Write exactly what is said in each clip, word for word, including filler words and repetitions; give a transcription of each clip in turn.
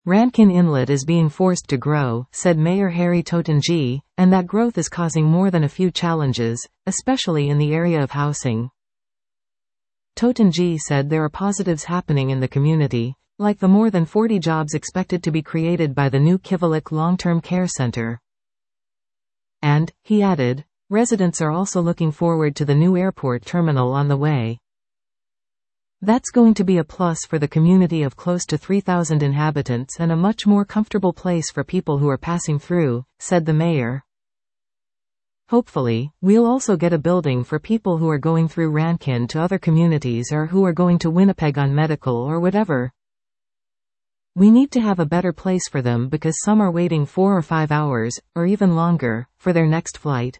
Rankin Inlet is being forced to grow, said Mayor Harry Totenji, and that growth is causing more than a few challenges, especially in the area of housing. Totenji said there are positives happening in the community, like the more than forty jobs expected to be created by the new Kivalliq Long-Term Care Center. And, he added, residents are also looking forward to the new airport terminal on the way. That's going to be a plus for the community of close to three thousand inhabitants and a much more comfortable place for people who are passing through, said the mayor. Hopefully, we'll also get a building for people who are going through Rankin to other communities or who are going to Winnipeg on medical or whatever. We need to have a better place for them because some are waiting four or five hours, or even longer, for their next flight.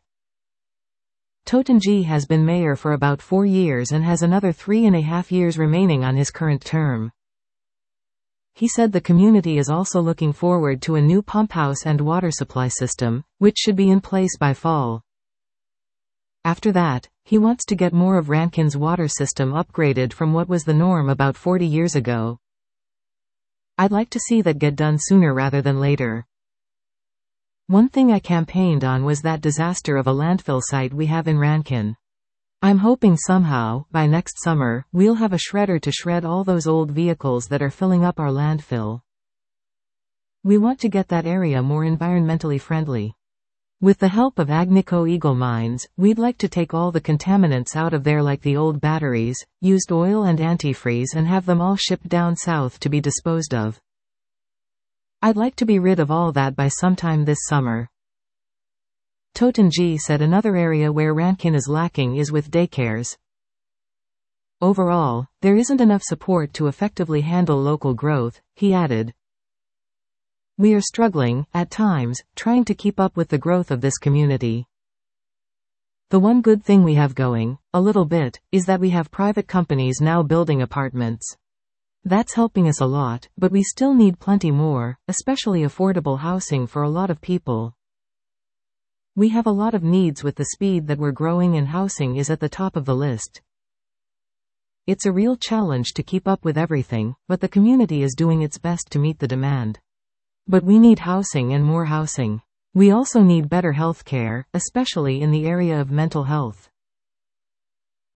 Totenji has been mayor for about four years and has another three and a half years remaining on his current term. He said the community is also looking forward to a new pump house and water supply system, which should be in place by fall. After that, he wants to get more of Rankin's water system upgraded from what was the norm about forty years ago. I'd like to see that get done sooner rather than later. One thing I campaigned on was that disaster of a landfill site we have in Rankin. I'm hoping somehow, by next summer, we'll have a shredder to shred all those old vehicles that are filling up our landfill. We want to get that area more environmentally friendly. With the help of Agnico Eagle Mines, we'd like to take all the contaminants out of there like the old batteries, used oil and antifreeze and have them all shipped down south to be disposed of. I'd like to be rid of all that by sometime this summer. Totenji said another area where Rankin is lacking is with daycares. Overall, there isn't enough support to effectively handle local growth, he added. We are struggling, at times, trying to keep up with the growth of this community. The one good thing we have going, a little bit, is that we have private companies now building apartments. That's helping us a lot, but we still need plenty more, especially affordable housing for a lot of people. We have a lot of needs with the speed that we're growing, and housing is at the top of the list. It's a real challenge to keep up with everything, but the community is doing its best to meet the demand. But we need housing and more housing. We also need better health care, especially in the area of mental health.